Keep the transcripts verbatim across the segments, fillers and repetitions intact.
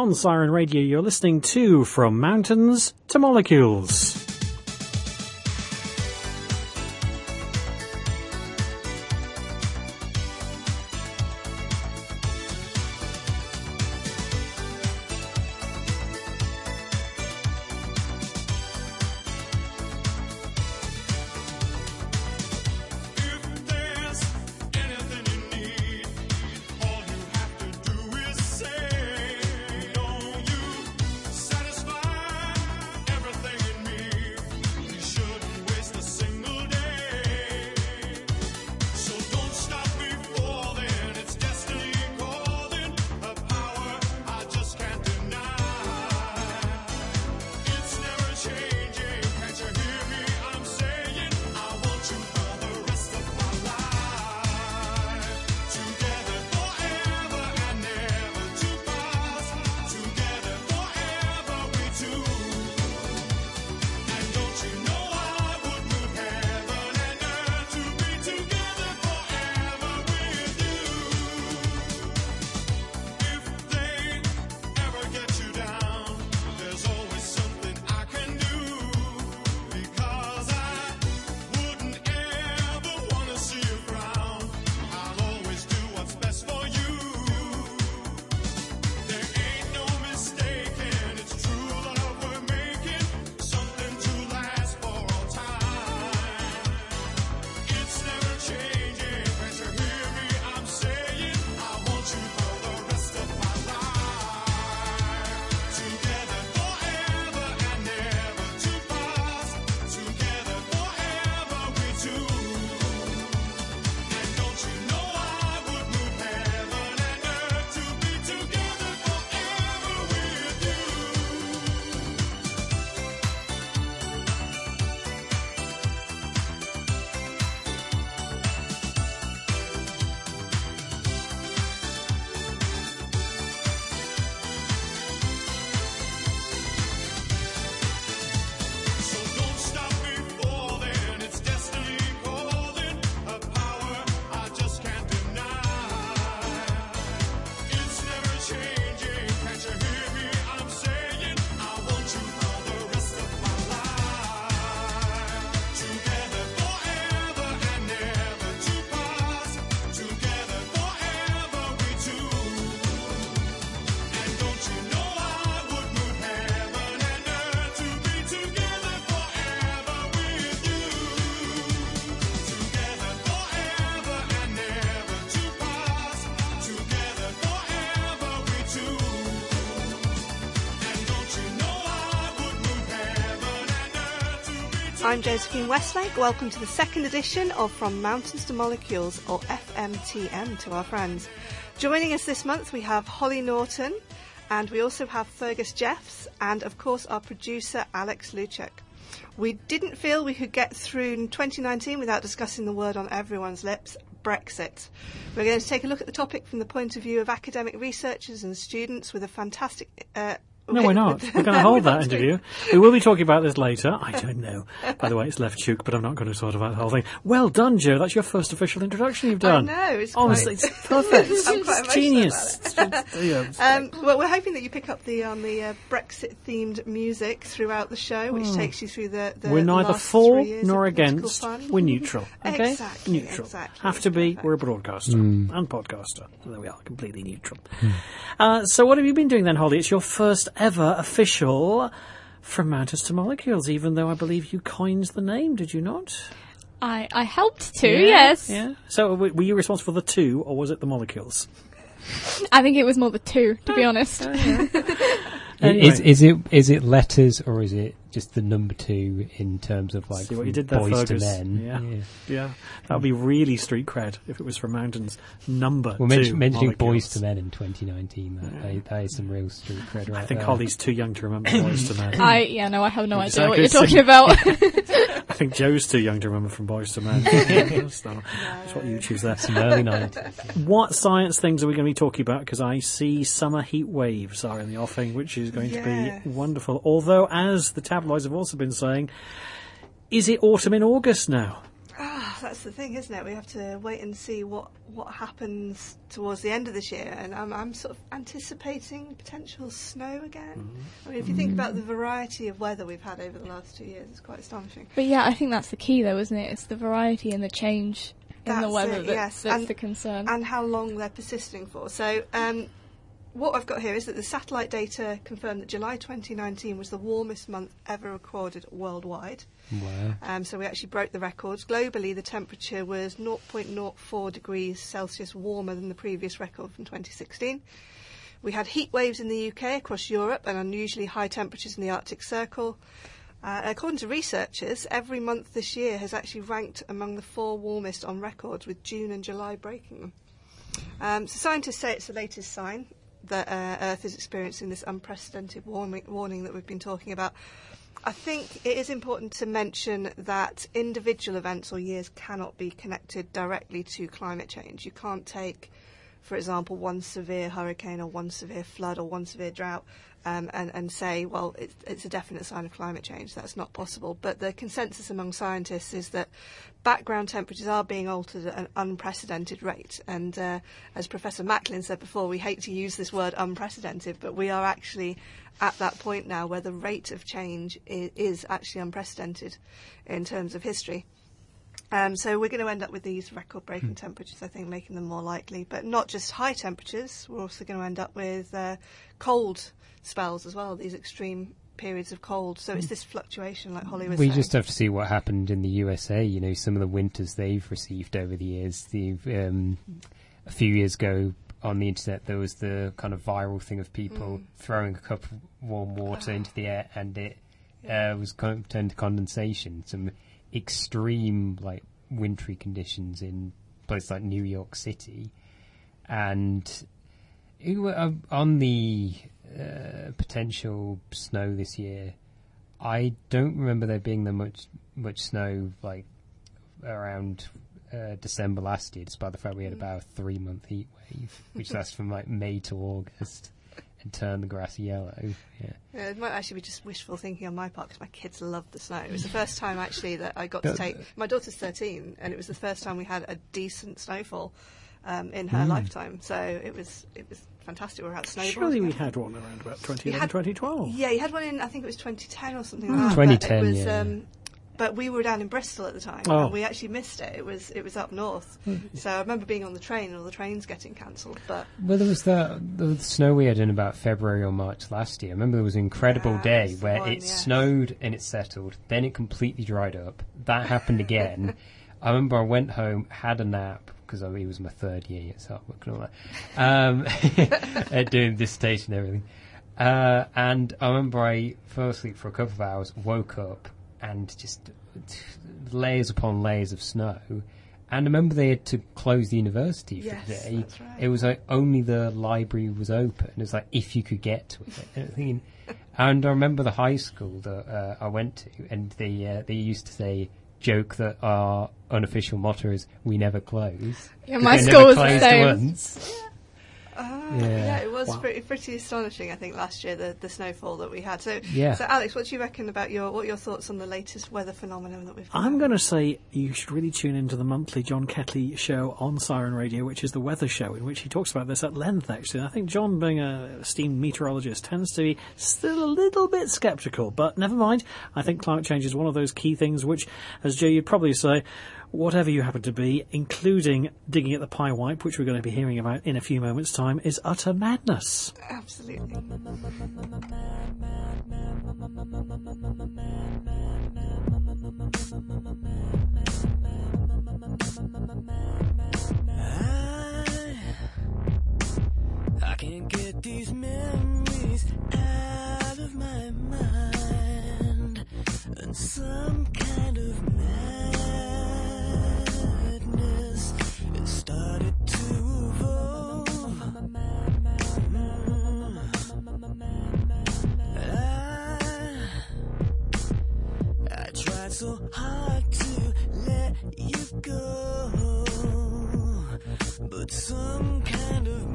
On Siren Radio, you're listening to From Mountains to Molecules. I'm Josephine Westlake. Welcome to the second edition of From Mountains to Molecules, or F M T M to our friends. Joining us this month we have Holly Norton, and we also have Fergus Jeffs, and of course our producer Alex Luchuk. We didn't feel we could get through twenty nineteen without discussing the word on everyone's lips, Brexit. We're going to take a look at the topic from the point of view of academic researchers and students with a fantastic... Uh, No, we're not. We're going to hold that interview. We will be talking about this later. I don't know. By the way, it's left Chuk, but I'm not going to sort about the whole thing. Well done, Joe. That's your first official introduction you've done. I know. It's Honestly, quite... it's perfect. I'm quite it's genius. About it. Yeah, um, well, we're hoping that you pick up the on the uh, Brexit-themed music throughout the show, which oh. takes you through the, the We're neither last for three years nor of political against. fun. We're neutral. Okay? Exactly. Neutral. Exactly. Have to be. Perfect. We're a broadcaster Mm. and podcaster. So there we are, completely neutral. Mm. Uh, so what have you been doing then, Holly? It's your first ever official From Mountains to Molecules, even though I believe you coined the name, did you not? I, I helped to, Yeah, yes. Yeah. So w- were you responsible for the two, or was it the molecules? I think it was more the two, to be honest. Anyway. Is is it is it letters or is it just the number two in terms of like See what you did there, boys Fergus. to men? Yeah. yeah, yeah. That would be really street cred if it was From Mountains number Well, two. mention, mentioning molecules. boys to men in twenty nineteen, that, Yeah. that, that is some real street cred right I think there. Holly's too young to remember Boys to Men. I, yeah, no, I have no Is idea that what you're good? talking about. I think Joe's too young to remember From Boys to Men. That's, not, that's what you choose there. Some early nineties. What science things are we going to be talking about? Because I see summer heat waves are in the offing, which is going Yes. to be wonderful. Although, as the tabloids have also been saying, is it autumn in August now? Ah, that's the thing, isn't it? We have to wait and see what, what happens towards the end of this year, and I'm, I'm sort of anticipating potential snow again. Mm-hmm. I mean, if you think about the variety of weather we've had over the last two years, it's quite astonishing. But yeah, I think that's the key, though, isn't it? It's the variety and the change in that's the weather it, that, yes. that's and, the concern. And how long they're persisting for. So, um, what I've got here is that the satellite data confirmed that July twenty nineteen was the warmest month ever recorded worldwide. Wow. Um, so we actually broke the records. Globally, the temperature was zero point zero four degrees Celsius warmer than the previous record from twenty sixteen. We had heat waves in the U K, across Europe, and unusually high temperatures in the Arctic Circle. Uh, according to researchers, every month this year has actually ranked among the four warmest on record, with June and July breaking them. Um, so scientists say it's the latest sign that uh, Earth is experiencing this unprecedented warming, warning that we've been talking about. I think it is important to mention that individual events or years cannot be connected directly to climate change. You can't take, for example, one severe hurricane or one severe flood or one severe drought um, and, and say, well, it's, it's a definite sign of climate change. That's not possible. But the consensus among scientists is that background temperatures are being altered at an unprecedented rate. And uh, as Professor Macklin said before, we hate to use this word unprecedented, but we are actually at that point now where the rate of change is, is actually unprecedented in terms of history. Um, so we're going to end up with these record-breaking mm. temperatures, I think, making them more likely. But not just high temperatures, we're also going to end up with uh, cold spells as well, these extreme periods of cold. So it's this fluctuation, like Holly was we saying. just have to see what happened in the U S A. You know, some of the winters they've received over the years. The, um, a few years ago on the internet, there was the kind of viral thing of people mm. throwing a cup of warm water oh. into the air, and it yeah. uh, was con- turned to condensation. Some extreme, like, wintry conditions in places like New York City. And it, uh, on the uh, potential snow this year, I don't remember there being that much much snow, like, around uh, December last year, despite the fact we had about a three-month heat wave, which lasted from, like, May to August, and turned the grass yellow. Yeah. Yeah, it might actually be just wishful thinking on my part, because my kids love the snow. It was the first time, actually, that I got to take... My daughter's thirteen, and it was the first time we had a decent snowfall um, in her mm. lifetime. So it was it was fantastic. We were out snowboarding. Surely we had one around about twenty eleven, twenty twelve. Yeah, you had one in, I think it was twenty ten or something mm. like that. twenty ten, it was, yeah. Um, But we were down in Bristol at the time, oh. and we actually missed it. It was it was up north. So I remember being on the train and all the trains getting cancelled. But well, there was that the snow we had in about February or March last year. I remember there was an incredible yeah, day where one, it yeah. snowed and it settled. Then it completely dried up. That happened again. I remember I went home, had a nap, because it was my third year yet, so I'm all that, um, doing dissertation and everything. Uh, and I remember I fell asleep for a couple of hours, woke up, and just layers upon layers of snow. And I remember they had to close the university for yes, the day. That's right. It was like only the library was open. It was like if you could get to it. And, thinking, and I remember the high school that uh, I went to, and they uh, they used to say, joke that our unofficial motto is "we never close." Yeah, my school was the same. Once. Uh, yeah. yeah, it was wow. pretty, pretty astonishing, I think, last year, the, the snowfall that we had. So, yeah. so, Alex, what do you reckon about your what are your thoughts on the latest weather phenomenon that we've got? I'm going to say you should really tune into the monthly John Ketley show on Siren Radio, which is the weather show, in which he talks about this at length, actually. I think John, being a esteemed meteorologist, tends to be still a little bit sceptical, but never mind. I think climate change is one of those key things which, as Joe, you'd probably say, whatever you happen to be, including digging at the pie wipe, which we're going to be hearing about in a few moments' time, is utter madness. Absolutely. I, I can't get these memories out of my mind, and some kind of madness it started to evolve. I, I tried so hard to let you go, but some kind of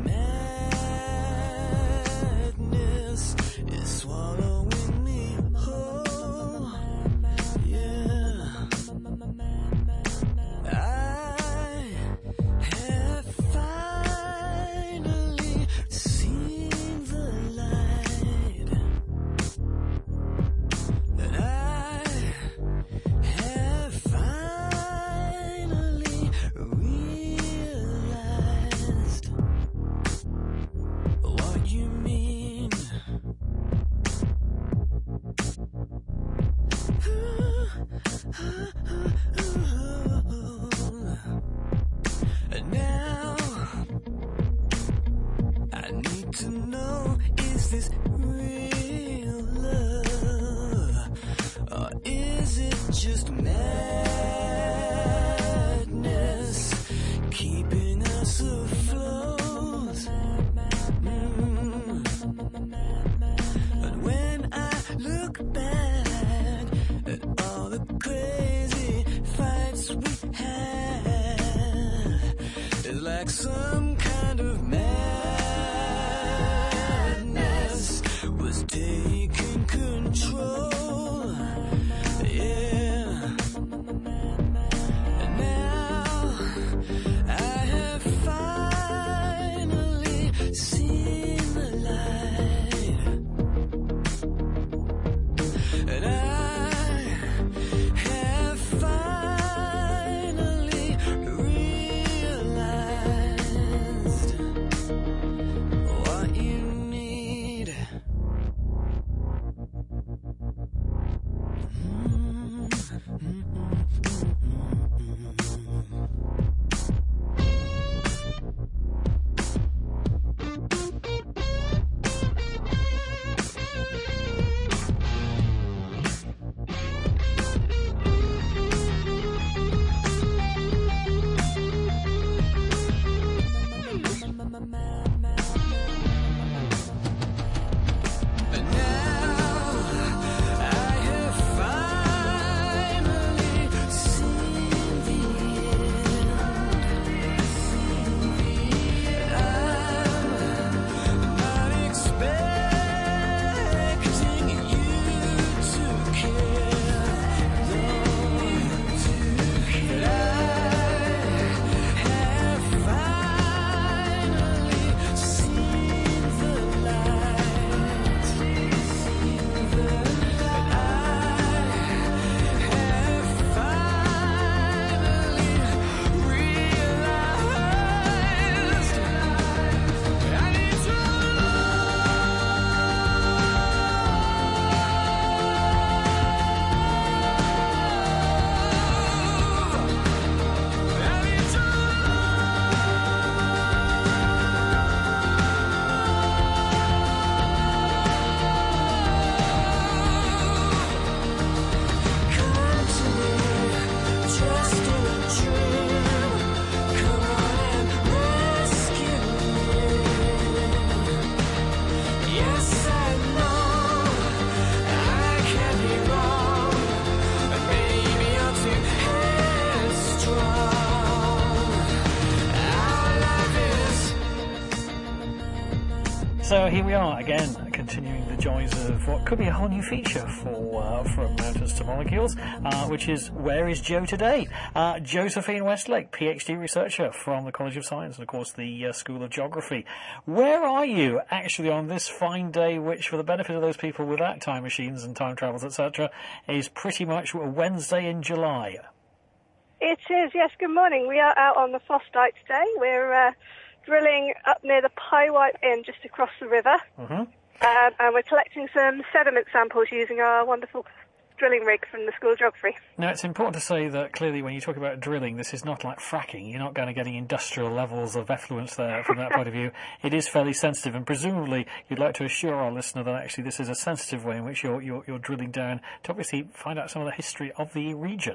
madness is swallowing me whole. Yeah, I like some kind of madness was taking control. Yeah. And now I have finally seen the light. And I have finally realized what you need. And now I have finally seen the end. I'm not expecting you to care, though you do. But I have finally seen the light. And I have finally realized I need to I need to come to me, just in a dream. Come on and rescue me. Yes, I know I can be wrong, and maybe I'm too headstrong. Our life is So here we are again, continuing the joys of what could be a whole new feature for uh, From Mountains to Molecules, uh, which is Where is Joe Today? Uh, Josephine Westlake, PhD researcher from the College of Science and, of course, the uh, School of Geography. Where are you actually on this fine day, which, for the benefit of those people without time machines and time travels, et cetera, is pretty much a Wednesday in July? It is, yes, good morning. We are out on the Fostite today. We're uh, drilling up near the Pyewipe Inn just across the river. Mm-hmm. Um, and we're collecting some sediment samples using our wonderful drilling rig from the School of Geography. Now, it's important to say that clearly when you talk about drilling, this is not like fracking. You're not going to getting industrial levels of effluence there from that point of view. It is fairly sensitive, and presumably you'd like to assure our listener that actually this is a sensitive way in which you're, you're, you're drilling down to obviously find out some of the history of the region.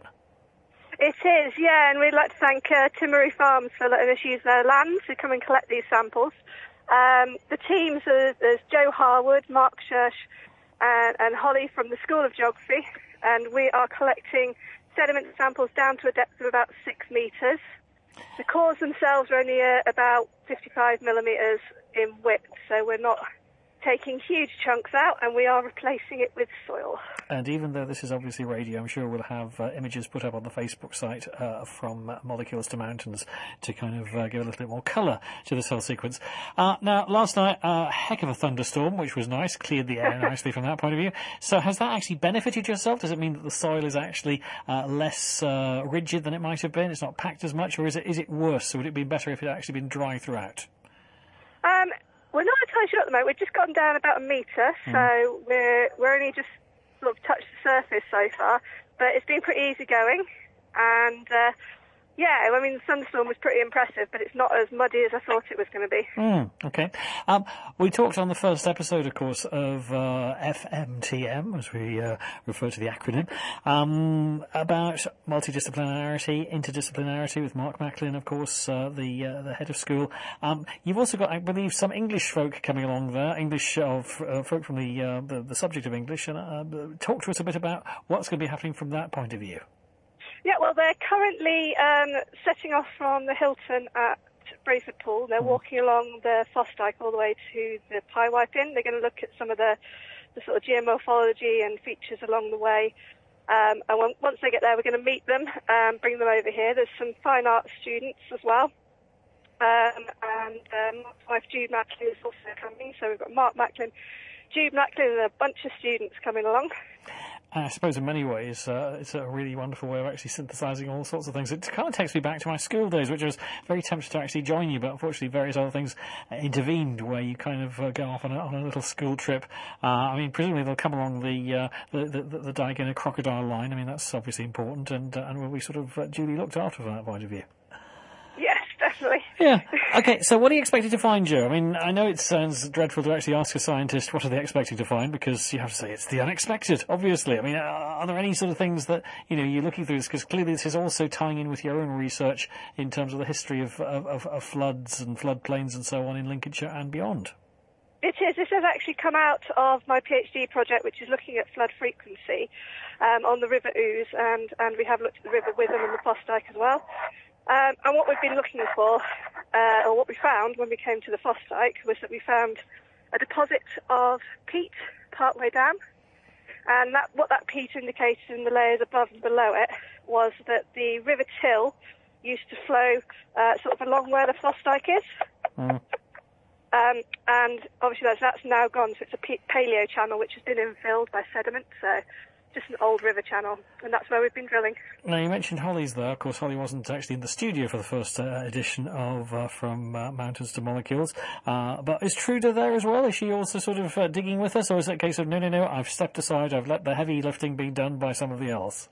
It is, yeah, and we'd like to thank uh, Timaru Farms for letting us use their land to come and collect these samples. Um, the teams are there's Joe Harwood, Mark Schersch, and, and Holly from the School of Geography, and we are collecting sediment samples down to a depth of about six metres. The cores themselves are only uh, about fifty-five millimetres in width, so we're not taking huge chunks out, and we are replacing it with soil. And even though this is obviously radio, I'm sure we'll have uh, images put up on the Facebook site uh, from uh, Molecules to Mountains to kind of uh, give a little bit more colour to this whole sequence. Uh, now, last night, a uh, heck of a thunderstorm, which was nice, cleared the air nicely from that point of view. So has that actually benefited yourself? Does it mean that the soil is actually uh, less uh, rigid than it might have been? It's not packed as much, or is it is it worse? So would it be better if it had actually been dry throughout? Um, we're not entirely sure at the moment. We've just gotten down about a metre, mm. so we're we're only just sort of touched the surface so far. But it's been pretty easy going, and uh, yeah, I mean the thunderstorm was pretty impressive, but it's not as muddy as I thought it was going to be. Mm, okay. Um, we talked on the first episode, of course, of uh, F M T M, as we uh, refer to the acronym, um, about multidisciplinarity, interdisciplinarity with Mark Macklin, of course, uh, the uh, the head of school. Um, you've also got, I believe, some English folk coming along there, English of uh, folk from the, uh, the the subject of English, and uh, talk to us a bit about what's going to be happening from that point of view. Yeah, well, they're currently um, setting off from the Hilton at Brayford Pool. They're walking along the Foss Dyke all the way to the Pie Wipe Inn. They're going to look at some of the, the sort of geomorphology and features along the way. Um, and when, once they get there, we're going to meet them, um, bring them over here. There's some fine arts students as well. Um, and uh, Mark's wife, Jude Macklin, is also coming. So we've got Mark Macklin, Jude Macklin, and a bunch of students coming along. I suppose in many ways uh, it's a really wonderful way of actually synthesising all sorts of things. It kind of takes me back to my school days, which I was very tempted to actually join you, but unfortunately various other things uh, intervened where you kind of uh, go off on a, on a little school trip. Uh, I mean, presumably they'll come along the, uh, the, the, the Dyke in a crocodile line. I mean, that's obviously important, and, uh, and will be sort of uh, duly looked after from that point of view. Yes, definitely. Yeah. Okay, so what are you expecting to find, Joe? I mean, I know it sounds dreadful to actually ask a scientist what are they expecting to find, because you have to say it's the unexpected, obviously. I mean, are there any sort of things that, you know, you're looking through this? Because clearly this is also tying in with your own research in terms of the history of, of, of floods and floodplains and so on in Lincolnshire and beyond. It is. This has actually come out of my PhD project, which is looking at flood frequency um, on the River Ouse, and, and we have looked at the River Witham and the Foss Dyke as well. Um, and what we've been looking for, uh, or what we found when we came to the Foss Dyke, was that we found a deposit of peat partway down. And that, what that peat indicated in the layers above and below it was that the River Till used to flow uh, sort of along where the Foss Dyke is. Mm. Um, and obviously that's, that's now gone, so it's a pe- paleo channel which has been infilled by sediment, so just an old river channel, and that's where we've been drilling. Now, you mentioned Holly's there. Of course, Holly wasn't actually in the studio for the first uh, edition of uh, From uh, Mountains to Molecules. Uh, but is Truda there as well? Is she also sort of uh, digging with us, or is it a case of, no, no, no, I've stepped aside, I've let the heavy lifting be done by somebody else?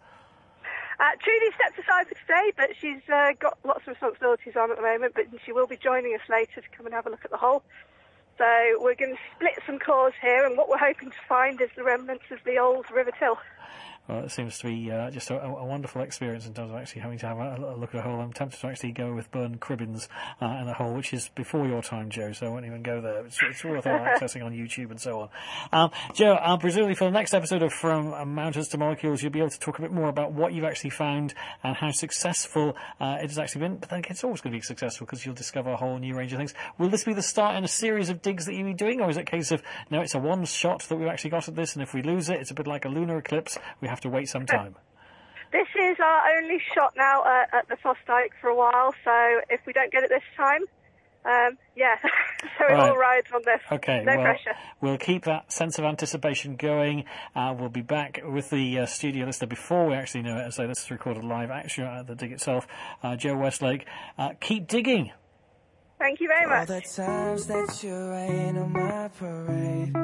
Uh, Trudy stepped aside for today, but she's uh, got lots of responsibilities on at the moment, but she will be joining us later to come and have a look at the hole. So we're going to split some cores here, and what we're hoping to find is the remnants of the old River Till. Well, it seems to be uh, just a, a wonderful experience in terms of actually having to have a, a look at a hole. I'm tempted to actually go with Burn Cribbins uh, in a hole, which is before your time, Joe, so I won't even go there. It's, it's worth accessing on YouTube and so on. Um, Joe, uh, presumably for the next episode of From uh, Mountains to Molecules, you'll be able to talk a bit more about what you've actually found and how successful uh, it has actually been. But then again, it's always going to be successful because you'll discover a whole new range of things. Will this be the start in a series of digs that you'll be doing, or is it a case of, no, it's a one shot that we've actually got at this, and if we lose it, it's a bit like a lunar eclipse, we have to wait some time? This is our only shot now uh, at the Foss Dyke for a while, so if we don't get it this time, um, yeah, so it right. all rides on this. Okay, no well, pressure. We'll keep that sense of anticipation going. Uh, we'll be back with the uh, studio listener before we actually know it, and so this is recorded live actually at the dig itself. Uh, Joe Westlake, uh, keep digging. Thank you very much. All the times that you rain on my parade,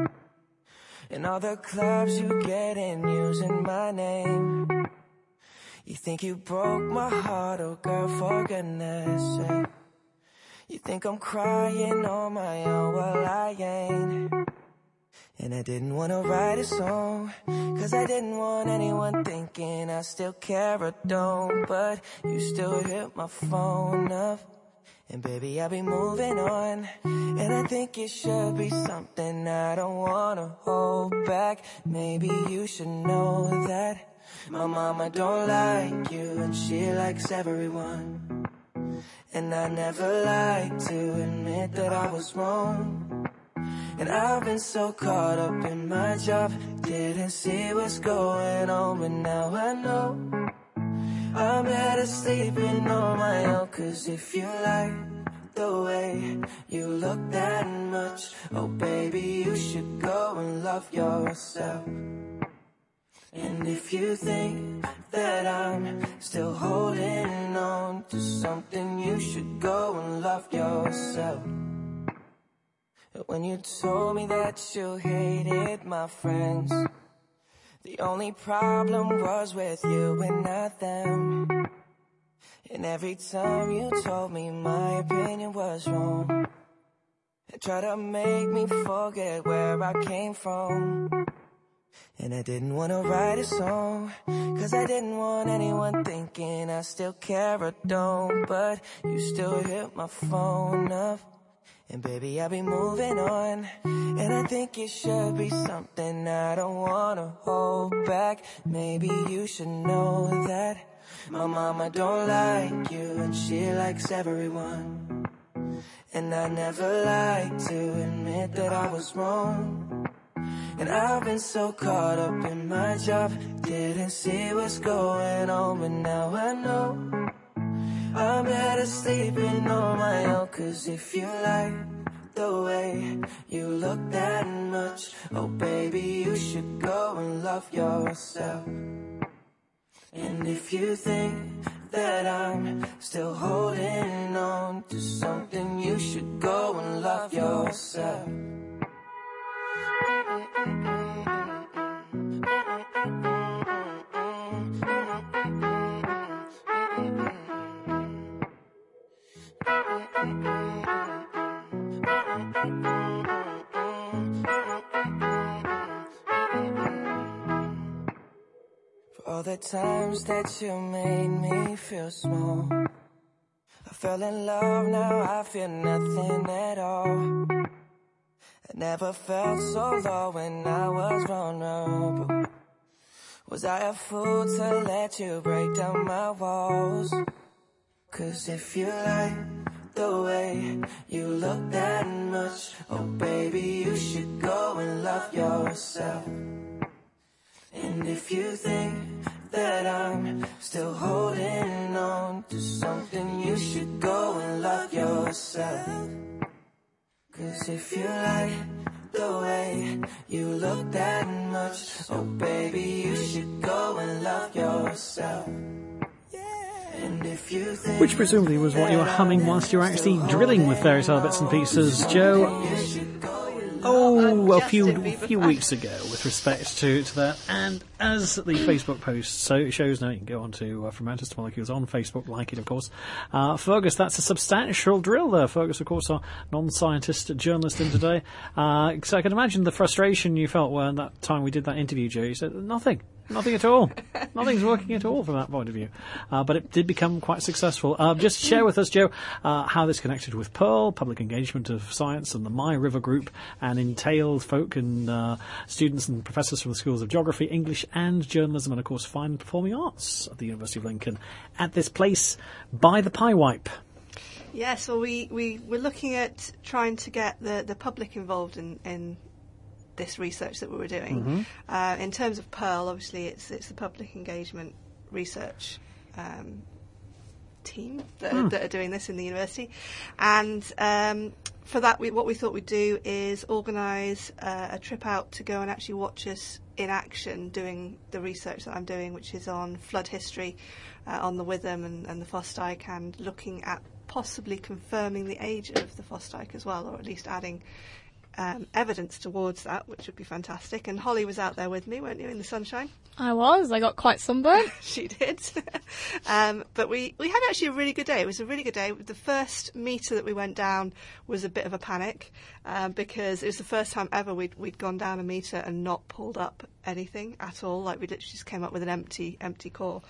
and all the clubs you get in using my name. You think you broke my heart, oh girl, for goodness sake. You think I'm crying on my own, well I ain't. And I didn't want to write a song, cause I didn't want anyone thinking I still care or don't. But you still hit my phone up, and baby, I'll be moving on. And I think it should be something I don't wanna hold back. Maybe you should know that my mama don't like you, and she likes everyone. And I never like to admit that I was wrong. And I've been so caught up in my job, didn't see what's going on, but now I know I'm better sleeping on my own. Cause if you like the way you look that much, oh baby, you should go and love yourself. And if you think that I'm still holding on to something, you should go and love yourself. When you told me that you hated my friends, the only problem was with you and not them. And every time you told me my opinion was wrong, and tried to make me forget where I came from. And I didn't want to write a song, cause I didn't want anyone thinking I still care or don't. But you still hit my phone up, and baby, I'll be moving on. And I think it should be something I don't want to hold back. Maybe you should know that my mama don't like you, and she likes everyone. And I never like to admit that I was wrong. And I've been so caught up in my job, didn't see what's going on, but now I know I'm better sleeping on my own. Cause if you like the way you look that much, oh baby, you should go and love yourself. And if you think that I'm still holding on to something, you should go and love yourself. For all the times that you made me feel small, I fell in love, now I feel nothing at all. I never felt so low when I was vulnerable. Was I a fool to let you break down my walls? Cause if you like the way you look that much, oh baby, you should go and love yourself. And if you think that I'm still holding on to something, you should go and love yourself. Cause if you like the way you look that much, oh baby, you should go and love yourself. And if you think Which presumably was what you were humming whilst you were actually drilling with Fairy Tale Bits and Pieces, Joe. Oh, a few few weeks ago, with respect to, to that, and as the Facebook post so shows now, you can go on to uh, From Mountains to Molecules on Facebook, like it, of course. Uh, Fergus, that's a substantial drill there. Fergus, of course, our non-scientist journalist in today. Uh, so I can imagine the frustration you felt when that time we did that interview, Joe. You said nothing. Nothing at all. Nothing's working at all from that point of view. Uh, but it did become quite successful. Uh, just share with us, Joe, uh, how this connected with Pearl, public engagement of science, and the My River Group, and entailed folk and uh, students and professors from the schools of geography, English and journalism, and, of course, fine and performing arts at the University of Lincoln at this place by the Pie Wipe. Yes, well, we, we were looking at trying to get the, the public involved in, in this research that we were doing. Mm-hmm. Uh, in terms of Pearl, obviously it's it's the public engagement research um, team that, mm. are, that are doing this in the university, and um, for that we, what we thought we'd do is organise uh, a trip out to go and actually watch us in action doing the research that I'm doing, which is on flood history, uh, on the Witham and, and the Fosdyke, and looking at possibly confirming the age of the Fosdyke as well, or at least adding Um, evidence towards that, which would be fantastic. And Holly was out there with me, weren't you, in the sunshine? I was. I got quite sunburned. She did. um, but we, we had actually a really good day. It was a really good day. The first metre that we went down was a bit of a panic um, because it was the first time ever we'd, we'd gone down a metre and not pulled up anything at all. Like, we literally just came up with an empty, empty core.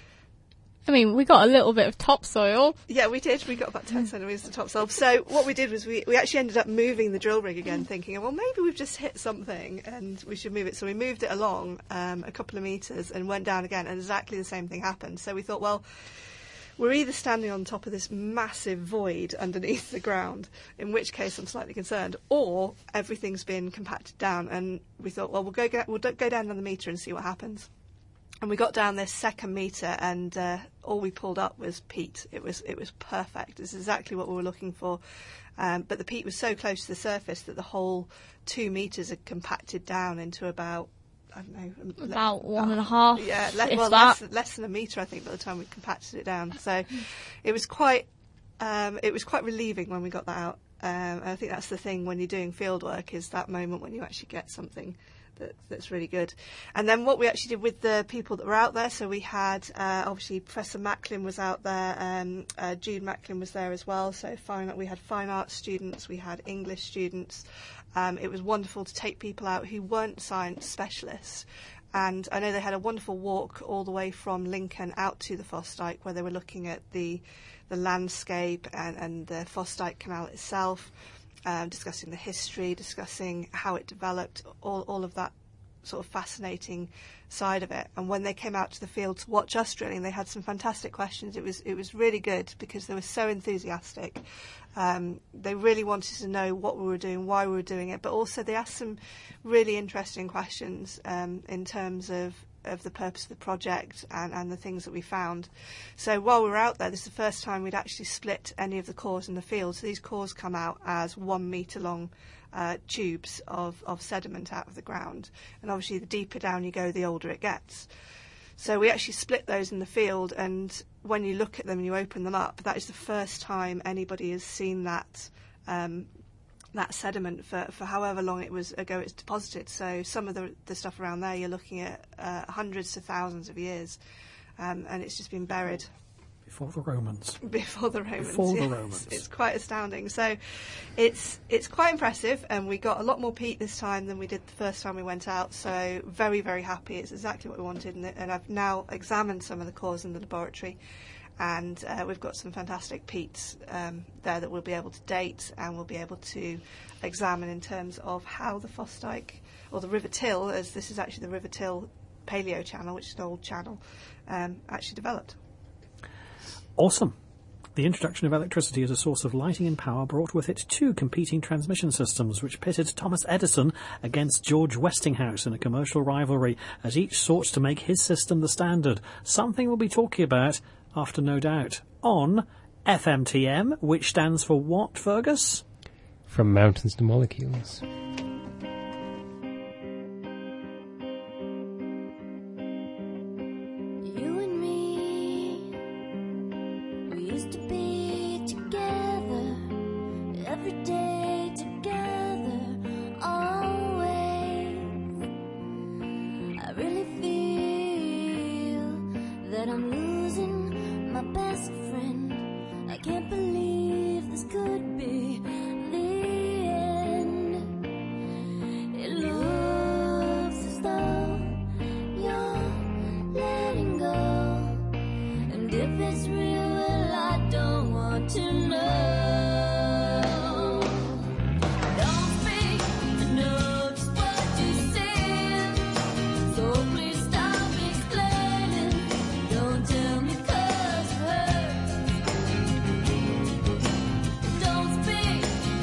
I mean, we got a little bit of topsoil. Yeah, we did. We got about ten centimetres of topsoil. So what we did was we, we actually ended up moving the drill rig again, thinking, well, maybe we've just hit something and we should move it. So we moved it along um, a couple of metres and went down again, and exactly the same thing happened. So we thought, well, we're either standing on top of this massive void underneath the ground, in which case I'm slightly concerned, or everything's been compacted down. And we thought, well, we'll go get, we'll go down another metre and see what happens. And we got down this second metre, and uh, all we pulled up was peat. It was it was perfect. It's exactly what we were looking for. Um, but the peat was so close to the surface that the whole two metres had compacted down into about, I don't know, About le- one oh, and a half. Yeah, le- if well, that. less, less than a metre, I think, by the time we compacted it down. So it was quite um, it was quite relieving when we got that out. Um, and I think that's the thing when you're doing field work, is that moment when you actually get something That, that's really good. And then what we actually did with the people that were out there, so we had uh, obviously Professor Macklin was out there, um, uh, Jude Macklin was there as well, so fine, we had fine arts students, we had English students. Um, it was wonderful to take people out who weren't science specialists, and I know they had a wonderful walk all the way from Lincoln out to the Fosdyke, where they were looking at the the landscape and, and the Fosdyke Canal itself. Um, discussing the history, discussing how it developed, all, all of that sort of fascinating side of it. And when they came out to the field to watch us drilling, they had some fantastic questions. It was it was really good because they were so enthusiastic. Um, they really wanted to know what we were doing, why we were doing it, but also they asked some really interesting questions um, in terms of of the purpose of the project and, and the things that we found. So while we were out there, this is the first time we'd actually split any of the cores in the field. So these cores come out as one metre long uh, tubes of, of sediment out of the ground. And obviously the deeper down you go, the older it gets. So we actually split those in the field, and when you look at them and you open them up, that is the first time anybody has seen that um, that sediment for, for however long it was ago it's deposited. So some of the, the stuff around there, you're looking at uh, hundreds to thousands of years, um, and it's just been buried. Before the Romans. Before the Romans. Before yes. the Romans. It's quite astounding. So it's it's quite impressive, and we got a lot more peat this time than we did the first time we went out. So very, very happy. It's exactly what we wanted, and, and I've now examined some of the cores in the laboratory. And uh, we've got some fantastic peats um, there that we'll be able to date, and we'll be able to examine in terms of how the Fosdyke, or the River Till, as this is actually the River Till Paleo Channel, which is an old channel, um, actually developed. Awesome. The introduction of electricity as a source of lighting and power brought with it two competing transmission systems, which pitted Thomas Edison against George Westinghouse in a commercial rivalry, as each sought to make his system the standard. Something we'll be talking about after No Doubt on F M T M, which stands for what, Fergus? From Mountains to Molecules. You and me, we used to be together, every day together, always. I really feel that I'm losing my best friend. I can't believe this could be the end. It looks as though you're letting go, and if it's real, well, I don't want to know. Don't speak, I know just what you said, so please stop explaining. Don't tell me 'cause it hurts. Don't speak,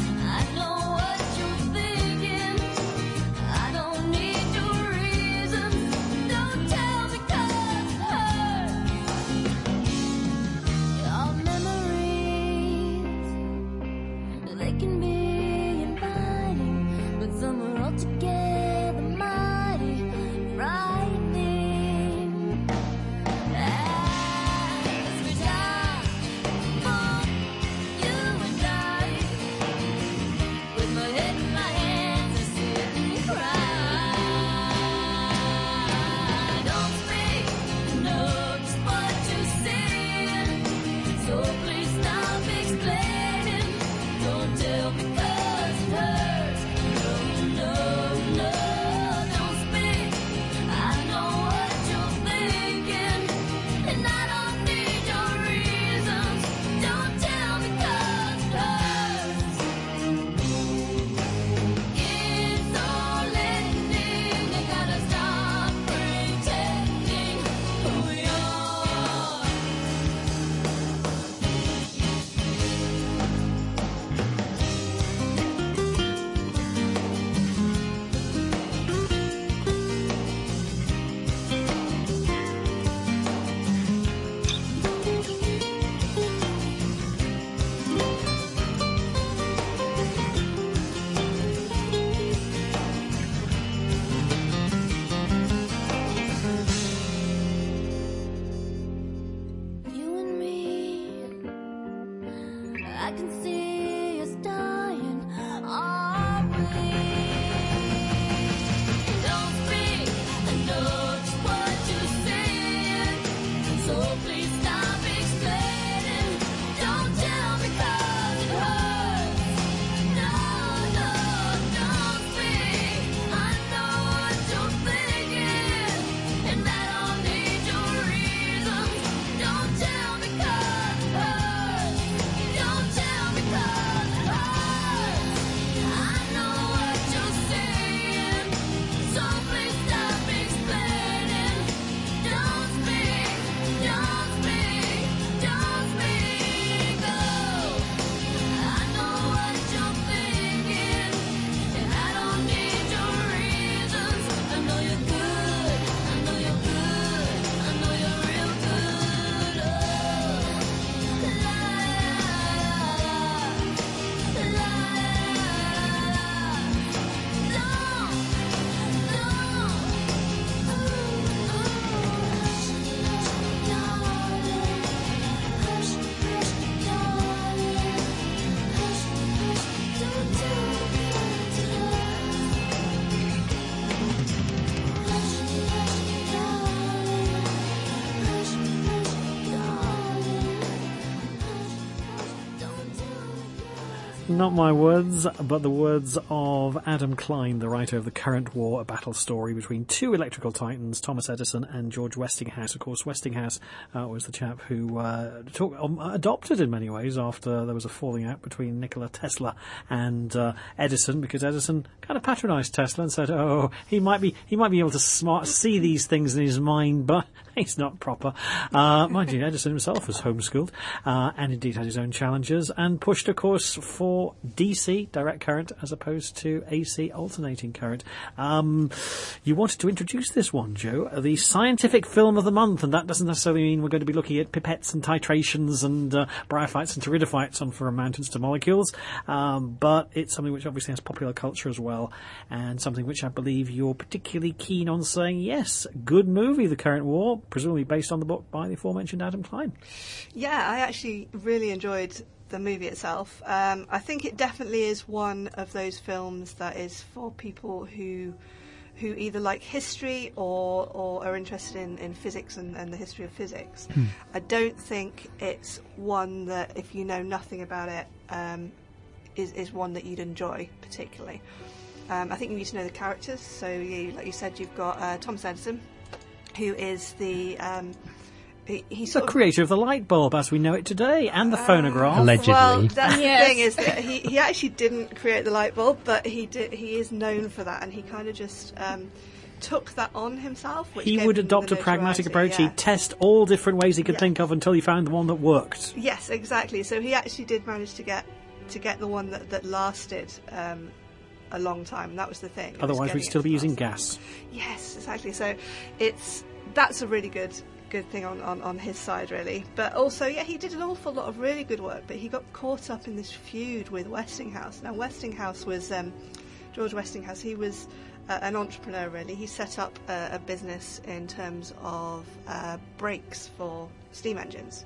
Not my words, but the words of Adam Klein, the writer of The Current War, a battle story between two electrical titans, Thomas Edison and George Westinghouse. Of course, Westinghouse uh, was the chap who uh, took, um, adopted in many ways after there was a falling out between Nikola Tesla and uh, Edison, because Edison kind of patronised Tesla and said, "Oh, he might be he might be able to smart see these things in his mind, but he's not proper." Uh, mind you, Edison himself was homeschooled uh, and indeed had his own challenges, and pushed, of course, for D C, direct current, as opposed to A C, alternating current. Um, you wanted to introduce this one, Joe, the scientific film of the month, and that doesn't necessarily mean we're going to be looking at pipettes and titrations and uh, bryophytes and pteridophytes on From Mountains to Molecules, um, but it's something which obviously has popular culture as well, and something which I believe you're particularly keen on saying, yes, good movie, The Current War, presumably based on the book by the aforementioned Adam Klein. Yeah, I actually really enjoyed the movie itself. Um, I think it definitely is one of those films that is for people who who either like history or, or are interested in, in physics and, and the history of physics. Hmm. I don't think it's one that, if you know nothing about it, um, is, is one that you'd enjoy particularly. Um, I think you need to know the characters. So, you, like you said, you've got uh, Thomas Edison, who is the... Um, He, he The sort of, creator of the light bulb as we know it today, and the Uh, phonograph. Allegedly. Well, that's Yes. the thing, is that he, he actually didn't create the light bulb, but he did. He is known for that, and he kind of just um, took that on himself. Which He gave would him adopt the a pragmatic notoriety, approach. yeah. He'd test all different ways he could Yeah. think of until he found the one that worked. Yes, exactly. So he actually did manage to get to get the one that that lasted um, a long time. And that was the thing. It was Otherwise, we'd getting still it be to using last. gas. Yes, exactly. So it's that's a really good good thing on, on, on his side, really. But also, yeah, he did an awful lot of really good work, but he got caught up in this feud with Westinghouse. Now, Westinghouse was um, George Westinghouse. He was uh, an entrepreneur, really. He set up a, a business in terms of uh, brakes for steam engines.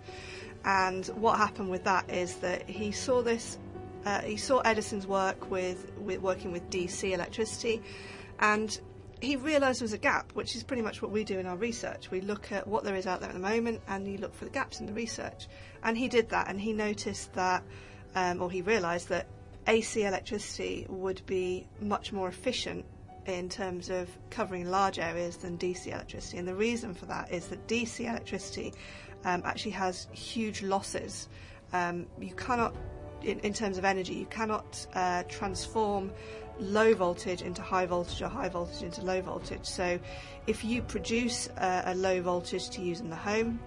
And what happened with that is that he saw this uh, he saw Edison's work with, with working with D C electricity, and he realised there was a gap, which is pretty much what we do in our research. We look at what there is out there at the moment, and you look for the gaps in the research. And he did that, and he noticed that, um, or he realised that A C electricity would be much more efficient in terms of covering large areas than D C electricity. And the reason for that is that D C electricity um, actually has huge losses. Um, you cannot, in, in terms of energy, you cannot uh, transform low voltage into high voltage or high voltage into low voltage. So if you produce a, a low voltage to use in the home,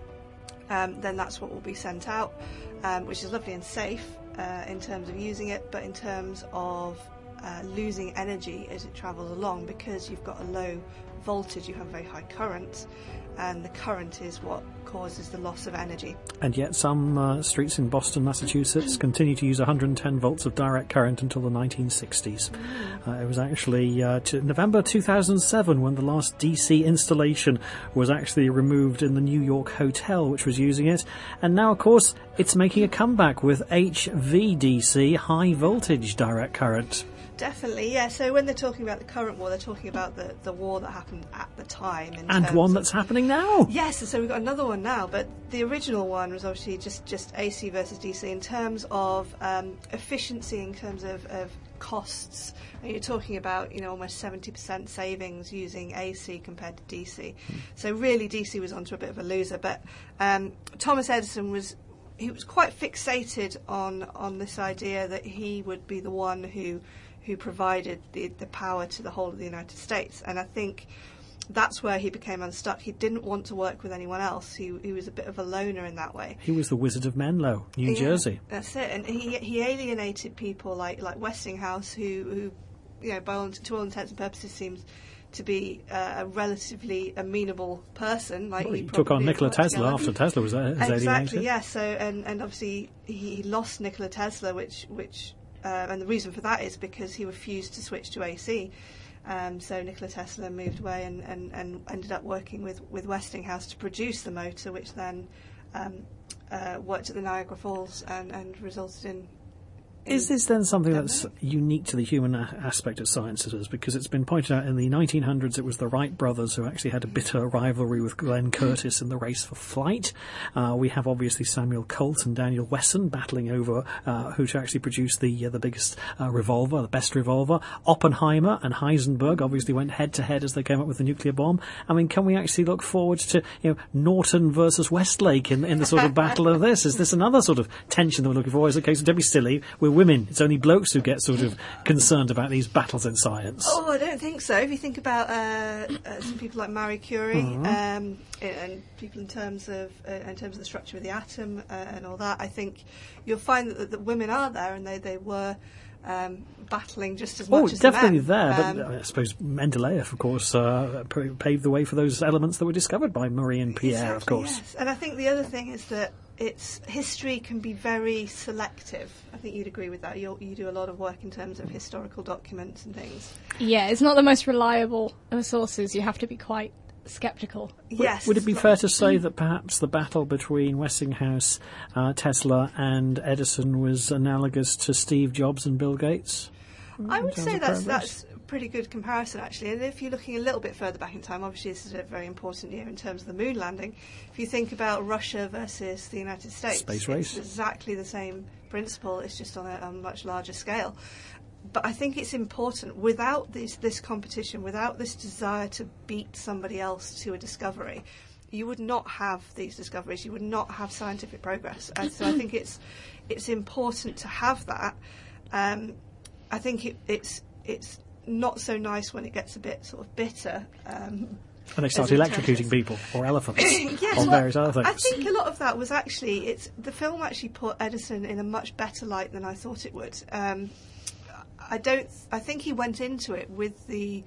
um, then that's what will be sent out, um, which is lovely and safe uh, in terms of using it, but in terms of uh, losing energy as it travels along, because you've got a low voltage, you have a very high current, and the current is what causes the loss of energy. And yet some uh, streets in Boston, Massachusetts continue to use one hundred ten volts of direct current until the nineteen sixties. Uh, it was actually uh, to November two thousand seven when the last D C installation was actually removed in the New York hotel which was using it. And now, of course, it's making a comeback with H V D C, high voltage direct current. Definitely, yeah. So when they're talking about the current war, they're talking about the, the war that happened at the time. In And terms one of- that's happening now. Yes, so we've got another one now, but the original one was obviously just, just A C versus D C in terms of um, efficiency, in terms of, of costs. And you're talking about, you know, almost seventy percent savings using A C compared to D C. So really D C was onto a bit of a loser, but um, Thomas Edison was he was quite fixated on, on this idea that he would be the one who who provided the, the power to the whole of the United States. And I think that's where he became unstuck. He didn't want to work with anyone else. He, he was a bit of a loner in that way. He was the Wizard of Menlo, New Yeah, Jersey. That's it. And he he alienated people like, like Westinghouse, who, who, you know, by all, to all intents and purposes seems to be uh, a relatively amenable person. Like Well, he he took on probably Nikola worked Tesla together. after Tesla was, uh, was Exactly, alienated. yeah. So, and, and obviously he, he lost Nikola Tesla, which which uh, and the reason for that is because he refused to switch to A C. Um, so Nikola Tesla moved away and, and, and ended up working with, with Westinghouse to produce the motor, which then um, uh, worked at the Niagara Falls and, and resulted in Is this then something that's unique to the human a- aspect of sciences? Because it's been pointed out in the nineteen hundreds it was the Wright brothers who actually had a bitter rivalry with Glenn Curtiss in the race for flight. Uh, we have obviously Samuel Colt and Daniel Wesson battling over uh, who to actually produce the uh, the biggest uh, revolver, the best revolver. Oppenheimer and Heisenberg obviously went head to head as they came up with the nuclear bomb. I mean, can we actually look forward to, you know, Norton versus Westlake in, in the sort of battle of this? Is this another sort of tension that we're looking for? Is it a case of don't be silly? We're women. It's only blokes who get sort of concerned about these battles in science. Oh, I don't think so. If you think about uh, uh, some people like Marie Curie, Mhm. um, and people in terms of uh, in terms of the structure of the atom uh, and all that, I think you'll find that, that women are there, and they they were um, battling just as much Oh, as definitely the men. there. Um, But I suppose Mendeleev, of course, uh, p- paved the way for those elements that were discovered by Marie and Pierre, of Exactly, course. Yes. And I think the other thing is that it's history can be very selective. I think you'd agree with that. You you do a lot of work in terms of historical documents and things. Yeah, it's not the most reliable of sources. You have to be quite sceptical. Yes. Would it be it's fair not- to say that perhaps the battle between Westinghouse, uh, Tesla and Edison was analogous to Steve Jobs and Bill Gates? I in would terms say of that's progress? that's a pretty good comparison, actually. And if you're looking a little bit further back in time, obviously this is a very important year in terms of the moon landing. If you think about Russia versus the United States, Space race. it's exactly the same principle. It's just on a, a much larger scale. But I think it's important, without this this competition, without this desire to beat somebody else to a discovery, you would not have these discoveries. You would not have scientific progress. And so I think it's it's important to have that. Um, I think it, it's it's not so nice when it gets a bit sort of bitter. Um, And they start as electrocuting intense. people or elephants Yes, or well, various other I things. think a lot of that was actually it's the film actually put Edison in a much better light than I thought it would. Um, I don't. I think he went into it with the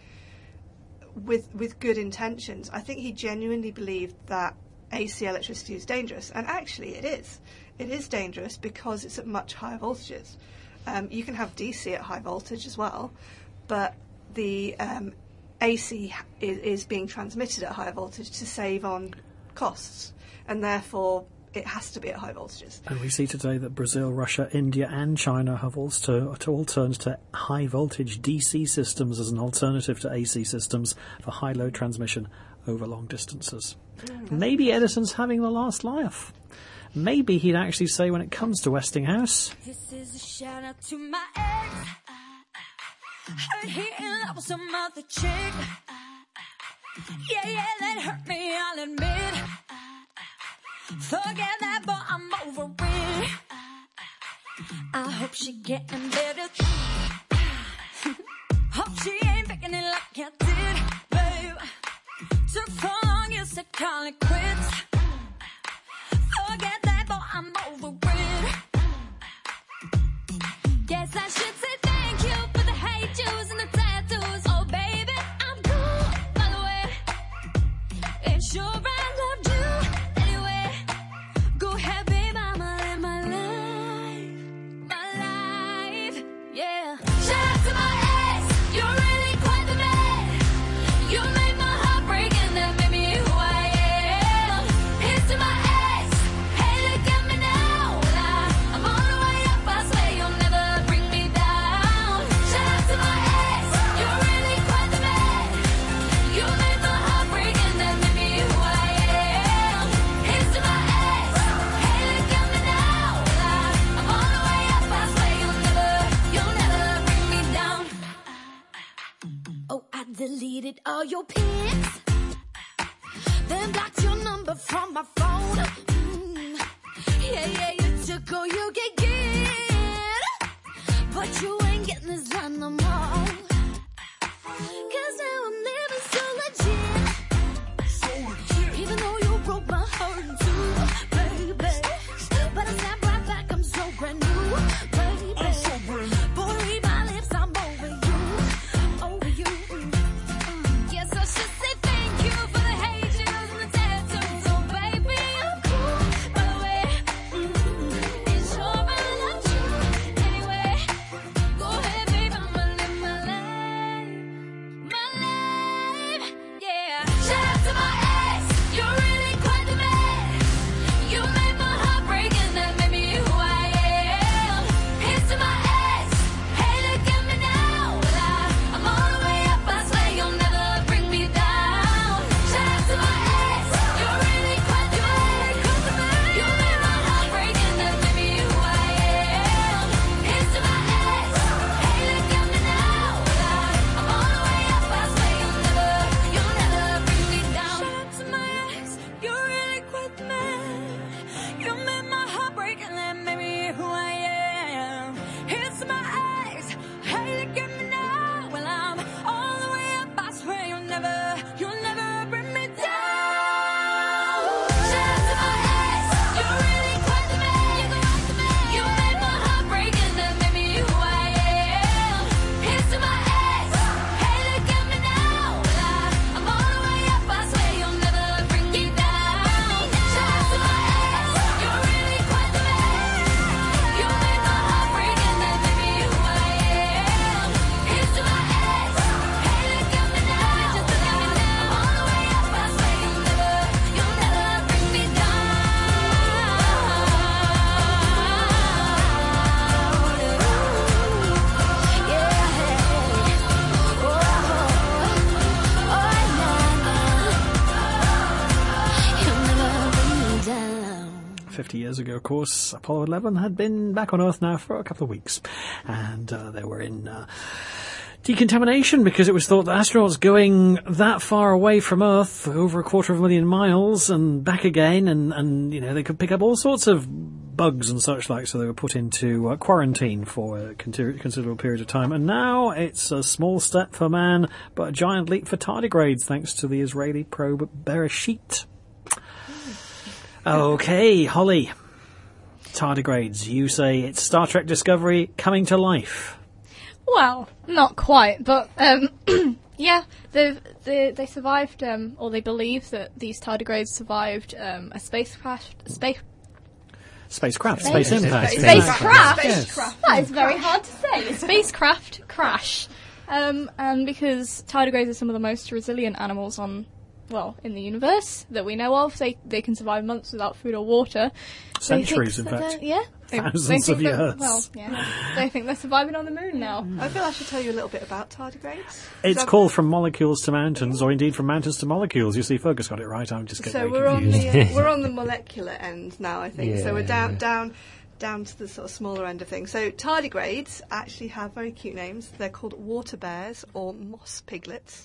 with with good intentions. I think he genuinely believed that A C electricity is dangerous, and actually it is. It is dangerous because it's at much higher voltages. Um, you can have D C at high voltage as well, but the um, A C is, is being transmitted at higher voltage to save on costs, and therefore it has to be at high voltages. And we see today that Brazil, Russia, India and China have also to all turned to high voltage D C systems as an alternative to A C systems for high load transmission over long distances. Maybe Edison's having the last laugh. Maybe he'd actually say when it comes to Westinghouse, This is a shout out to my ex. Heard he in love with some other chick. Yeah, yeah, that hurt me, I'll admit. Forget that, but I'm over it. I hope she getting better. Hope she ain't picking it like I did, babe. Took so long, you said call it quits. Forget that, but I'm over it. Guess I should say thank you for the hate juice and the tattoos. Oh, baby, I'm cool, by the way. It's sure I loved you anyway. Go ahead, babe, I'ma live my life, my life, yeah. Shout out to my ex, you're really quite the man. You made my heart break and that made me who I am. Here's to my ex, hey, look at me now. I, I'm on the way up, I swear you'll never bring me down. Shout out to my ex, you're really quite the man. You made my heart break and that made me who I am. Here's to my ex, hey, look at me now. I, I'm on the way up, I swear you'll never, you'll never bring me down. Oh, I deleted all your pics, then blocked your number from my phone. Mm. Yeah, yeah, you took all you could get, but you ain't getting this line no more. Cause now I'm living so legit, even though you broke my heart in two, baby. But I snap right back, I'm so brand new, baby. I'm so brand new. Boy, read my lips, I'm over you, over you. Mm. Yes, I should say thank you for the hate juice and the tattoos. Oh, baby, I'm cool, by the way. Mm. It's sure I loved you anyway. Go ahead, babe, I'ma live my life, my life. fifty years ago, of course, Apollo eleven had been back on Earth now for a couple of weeks. And uh, they were in uh, decontamination because it was thought that astronauts going that far away from Earth, over a quarter of a million miles, and back again, and, and you know, they could pick up all sorts of bugs and such like, so they were put into uh, quarantine for a consider- considerable period of time. And now it's a small step for man, but a giant leap for tardigrades, thanks to the Israeli probe Bereshit. Okay, Holly. Tardigrades, you say it's Star Trek Discovery coming to life. Well, not quite, but um, yeah, they they they survived, um, or they believe that these tardigrades survived um, a spacecraft. Space Spacecraft, Space- space impact. Spacecraft. Spacecraft. That is very hard to say. A spacecraft crash, um, and because tardigrades are some of the most resilient animals on, well, in the universe that we know of, they they can survive months without food or water. They Centuries, think in that fact. they're- Yeah. They- Thousands they of think that- years. Well, yeah. They think they're surviving on the moon now. I feel I should tell you a little bit about tardigrades. It's So- called From Molecules to Mountains, or indeed From Mountains to Molecules. You see, Fergus got it right. I'm just getting So very we're on confused. the uh, we're on the molecular end now, I think. So we're Yeah. down down down to the sort of smaller end of things. So tardigrades actually have very cute names. They're called water bears or moss piglets.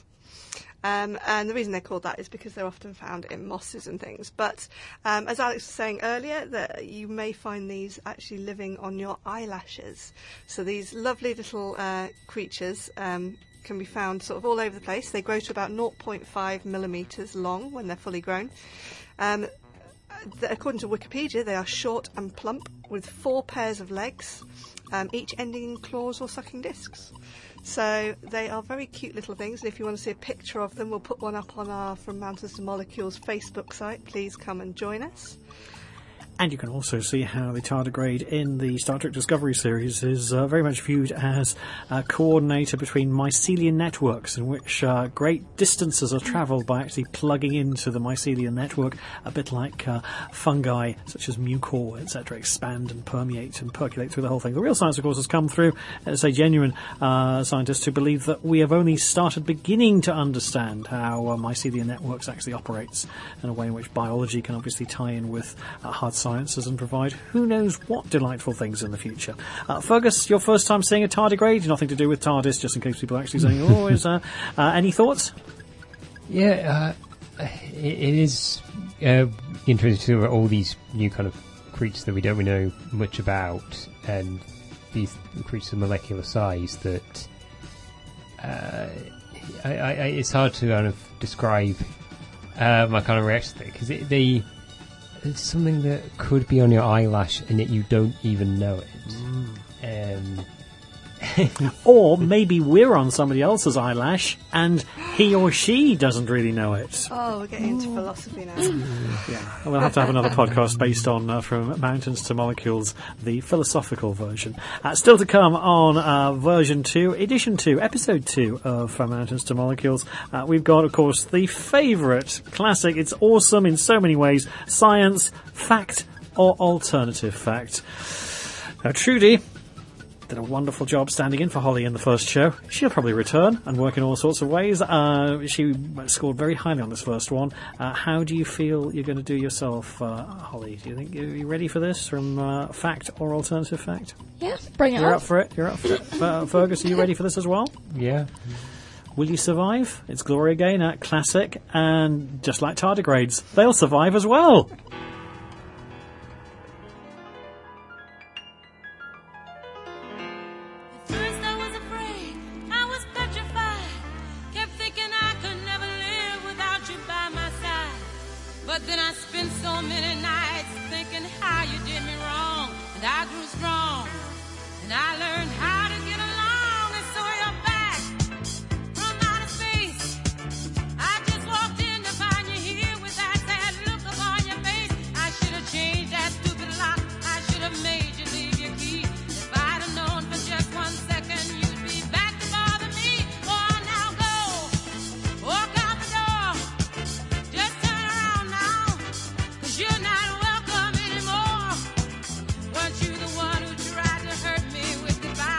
Um, and the reason they're called that is because they're often found in mosses and things. But um, as Alex was saying earlier, that you may find these actually living on your eyelashes. So these lovely little uh, creatures um, can be found sort of all over the place. They grow to about zero point five millimetres long when they're fully grown. Um, th- according to Wikipedia, they are short and plump with four pairs of legs, um, each ending in claws or sucking discs. So they are very cute little things, and if you want to see a picture of them, we'll put one up on our From Mountains to Molecules Facebook site. Please come and join us. And you can also see how the tardigrade in the Star Trek Discovery series is uh, very much viewed as a coordinator between mycelium networks, in which uh, great distances are travelled by actually plugging into the mycelium network, a bit like uh, fungi such as mucor, et cetera, expand and permeate and percolate through the whole thing. The real science, of course, has come through, as say, genuine uh, scientists who believe that we have only started beginning to understand how uh, mycelium networks actually operates in a way in which biology can obviously tie in with uh, hard science. Sciences and provide who knows what delightful things in the future. Uh, Fergus, your first time seeing a tardigrade, nothing to do with TARDIS, just in case people are actually saying, oh, is uh, uh, any thoughts? Yeah, uh, it, it is uh, interesting to see all these new kind of creatures that we don't really know much about, and these creatures of molecular size that uh, I, I, I, it's hard to kind of describe uh, my kind of reaction to it, because it, they it's something that could be on your eyelash and yet you don't even know it. Mm. Um, or maybe we're on somebody else's eyelash and he or she doesn't really know it. Oh, we're getting into philosophy now. Yeah, we'll have to have another podcast based on uh, From Mountains to Molecules, the philosophical version. Uh, still to come on uh, version two, edition two, episode two of From Mountains to Molecules. Uh, we've got, of course, the favourite classic. It's awesome in so many ways. Science, fact, or alternative fact. Now, Trudy did a wonderful job standing in for Holly in the first show. She'll probably return and work in all sorts of ways. Uh, she scored very highly on this first one. Uh, how do you feel you're going to do yourself, uh, Holly? Do you think you're ready for this from uh, fact or alternative fact? Yeah, bring it You're on. up for it? You're up for it? Uh, Fergus, are you ready for this as well? yeah. Will you survive? It's Gloria Gaynor, classic, and just like tardigrades, they'll survive as well. At first I was afraid, I was petrified. Kept thinking I could never live without you by my side. But then I spent so many nights thinking how you did me wrong. And I grew strong, and I learned how to get along. And so you're back from outer space. I just walked in to find you here with that sad look upon your face. I should have changed that stupid lock. I should have made you leave your key. If I'd have known for just one second you'd be back to bother me. Oh, now go, walk out the door. Just turn around now, 'cause you're not welcome anymore. Weren't you the one who tried to hurt me with goodbye?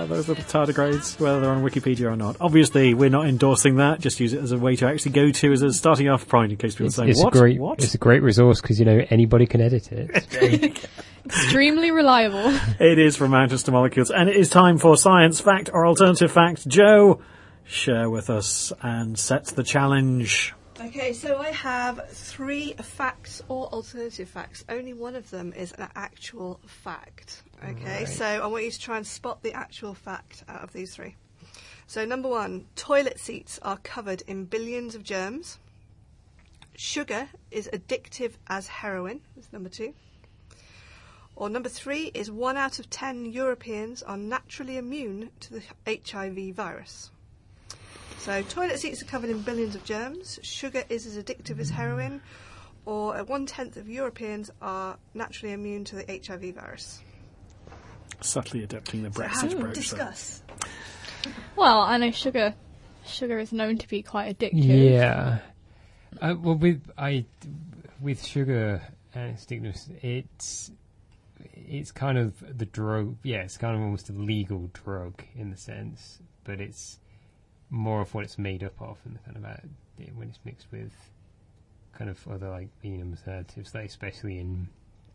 Uh, those little tardigrades, whether they're on Wikipedia or not. Obviously, we're not endorsing that. Just use it as a way to actually go to as a starting off point in case people It's, say, it's what? a great, what? it's a great resource because you know anybody can edit it. Extremely reliable. It is from Mountains to Molecules, and it is time for Science Fact or Alternative Fact. Joe, share with us and set the challenge. Okay, so I have three facts or alternative facts. Only one of them is an actual fact. Okay, Right. so I want you to try and spot the actual fact out of these three. So number one, toilet seats are covered in billions of germs. Sugar is addictive as heroin, is number two. Or number three is one out of ten Europeans are naturally immune to the H I V virus. So toilet seats are covered in billions of germs, sugar is as addictive as heroin, or one-tenth of Europeans are naturally immune to the H I V virus. Subtly adapting the So Brexit how do we approach. there. discuss? Well, I know sugar. Sugar is known to be quite addictive. Yeah. Uh, well, with I, with sugar and its addictiveness, it's it's kind of the drug. Yeah, it's kind of almost a legal drug in the sense, but it's more of what it's made up of, and kind of uh, yeah, when it's mixed with kind of other like venom alternatives, like especially in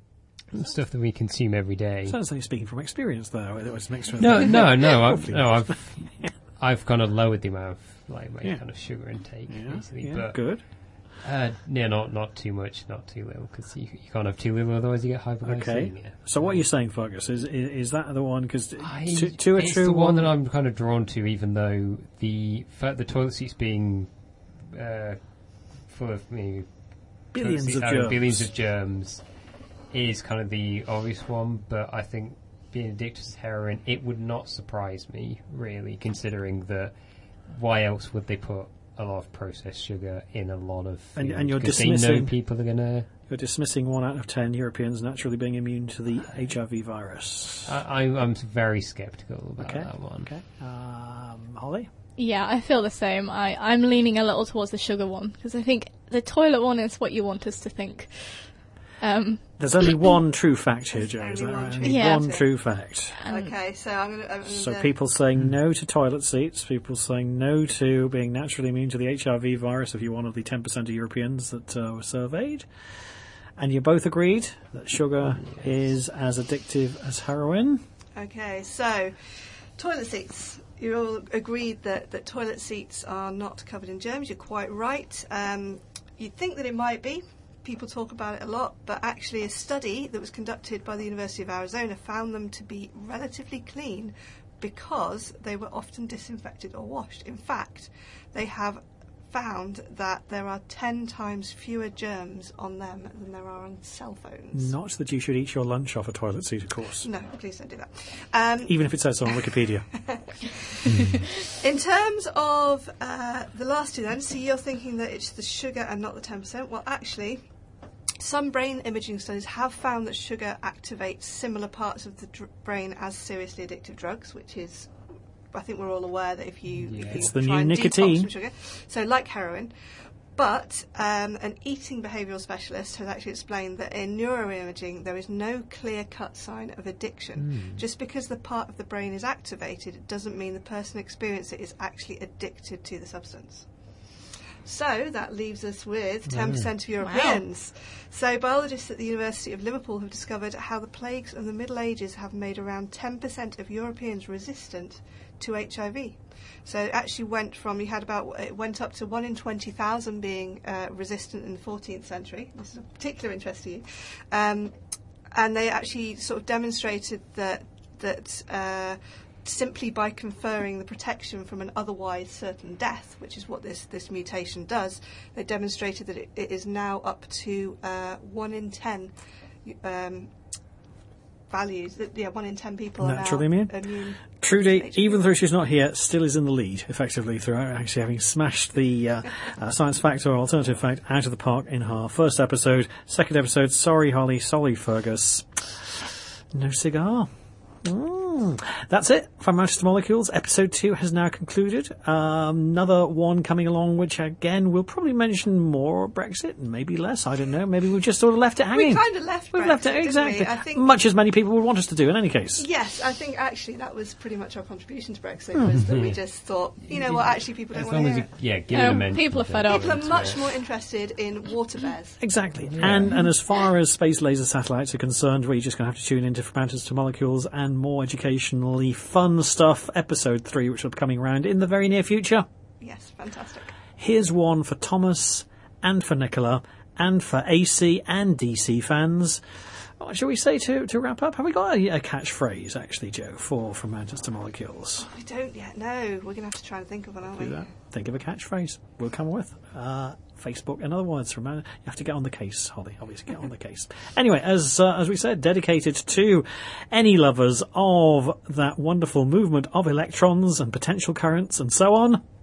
stuff that we consume every day. Sounds like you're speaking from experience, though. It was mixed with No, no, no. I've Hopefully no, not. I've I've kind of lowered the amount of like my Yeah. kind of sugar intake, Yeah, basically. yeah, but good. Uh, yeah, not not too much, not too little, because you, you can't have too little, otherwise you get hypoglycemia. Okay. So what are you saying, Fergus? Is is, is that the one? Because I- two, two are it's true. the one that I'm kind of drawn to, even though the fact the toilet seats being uh, full of maybe billions toilet of seat- uh, germs. billions of germs is kind of the obvious one. But I think being addicted to heroin, it would not surprise me really, considering that why else would they put a lot of processed sugar in a lot of And- foods? and you're 'Cause they know dismissing- people are gonna. You're dismissing one out of ten Europeans naturally being immune to the H I V virus. I, I, I'm very sceptical about Okay. that one. Okay. Um, Holly? Yeah, I feel the same. I, I'm leaning a little towards the sugar one, because I think the toilet one is what you want us to think. Um, There's only one true fact here, Joe. Is that Only one right? true Only Yeah. one true fact. and Okay, so I'm going to... So people saying no to toilet seats, people saying no to being naturally immune to the H I V virus if you're one of the ten percent of Europeans that uh, were surveyed. And you both agreed that sugar is as addictive as heroin. Okay, so toilet seats. You all agreed that, that toilet seats are not covered in germs. You're quite right. Um, you'd think that it might be. People talk about it a lot, but actually a study that was conducted by the University of Arizona found them to be relatively clean because they were often disinfected or washed. In fact, they have found that there are ten times fewer germs on them than there are on cell phones. Not that you should eat your lunch off a toilet seat, of course. No, please don't do that. Um, Even if it says so on Wikipedia. In terms of uh, the last two then, so you're thinking that it's the sugar and not the ten percent. Well, actually, some brain imaging studies have found that sugar activates similar parts of the dr- brain as seriously addictive drugs, which is, I think we're all aware that if you, Yeah. if you It's the try new and detox nicotine. from sugar, so like heroin. But um, an eating behavioural specialist has actually explained that in neuroimaging there is no clear-cut sign of addiction. Just because the part of the brain is activated, it doesn't mean the person experiencing it is actually addicted to the substance. So that leaves us with ten percent of Europeans. So biologists at the University of Liverpool have discovered how the plagues of the Middle Ages have made around ten percent of Europeans resistant to H I V. So it actually went from, you had about, it went up to one in twenty thousand being uh, resistant in the fourteenth century. This is of particular interest to you. Um, and they actually sort of demonstrated that, that uh, simply by conferring the protection from an otherwise certain death, which is what this, this mutation does, they demonstrated that it, it is now up to uh, one in ten um, values. That, yeah, one in ten people Naturally are now immune. immune. Trudy, to H I V. even though she's not here, still is in the lead, effectively, through actually having smashed the uh, uh, science fact or alternative fact out of the park in her first episode. Second episode, sorry Holly, sorry Fergus. No cigar. Mm. Mm. That's it from Manchester Molecules. Episode two has now concluded. Um, another one coming along, which again we'll probably mention more Brexit and maybe less. I don't know. Maybe we've just sort of left it hanging. We kind of left We've Brexit, left it didn't exactly. we? I think, much as many people would want us to do. In any case. Yes, I think actually that was pretty much our contribution to Brexit. Was that we just thought, you know what? Actually, people don't As want long to as hear you, it. yeah, give Um, it a mention. people are fed up. People are It's, much uh, more interested in water bears. Exactly. And and as far as space laser satellites are concerned, we're just going to have to tune into From Atoms to Molecules and more educationally fun stuff. Episode three, which will be coming around in the very near future. Yes, fantastic. Here's one for Thomas and for Nicola and for A C and D C fans. What shall we say to, to wrap up? Have we got a, a catchphrase, actually, Joe, for From Atoms to Molecules? We don't yet know. We're going to have to try and think of one, aren't Do we? that. Think of a catchphrase. We'll come with uh, Facebook. In other words, from you have to get on the case, Holly. Obviously, get on the case. Anyway, as uh, as we said, dedicated to any lovers of that wonderful movement of electrons and potential currents and so on.